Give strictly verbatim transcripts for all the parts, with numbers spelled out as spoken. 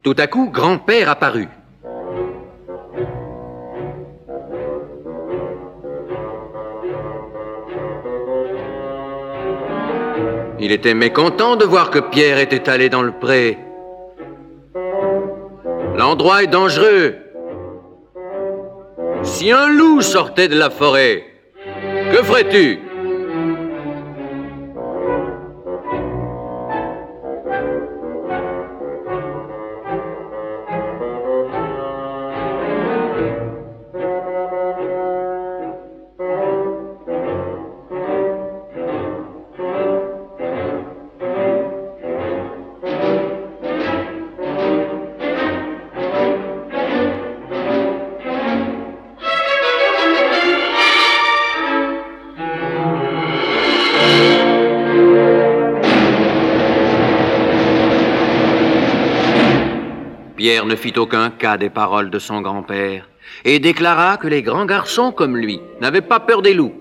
Tout à coup, grand-père apparut. Il était mécontent de voir que Pierre était allé dans le pré. L'endroit est dangereux. Si un loup sortait de la forêt, que ferais-tu ? Pierre ne fit aucun cas des paroles de son grand-père et déclara que les grands garçons comme lui n'avaient pas peur des loups.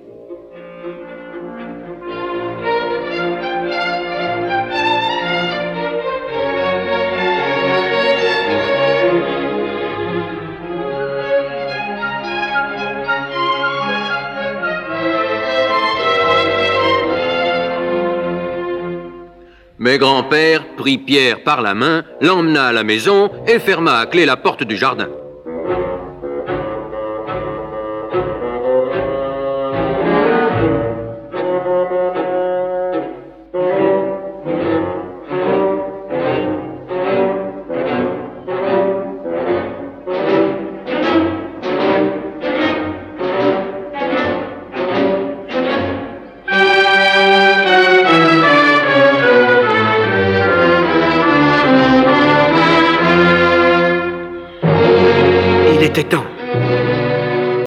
Mais grand-père prit Pierre par la main, l'emmena à la maison et ferma à clé la porte du jardin. Il était temps.